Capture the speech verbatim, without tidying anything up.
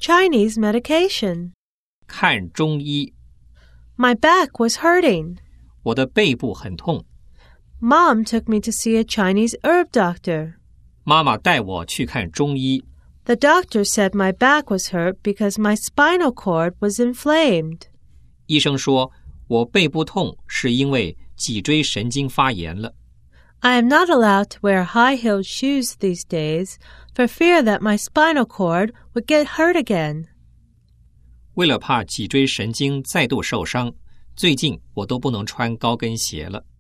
Chinese medication. 看中医。 My back was hurting. 我的背部很痛。 Mom took me to see a Chinese herb doctor. 妈妈带我去看中医。 The doctor said my back was hurt because my spinal cord was inflamed. 医生说，我背部痛是因为脊椎神经发炎了。 I am not allowed to wear high-heeled shoes these days for fear that my spinal cord would get hurt again. 为了怕脊椎神经再度受伤，最近我都不能穿高跟鞋了。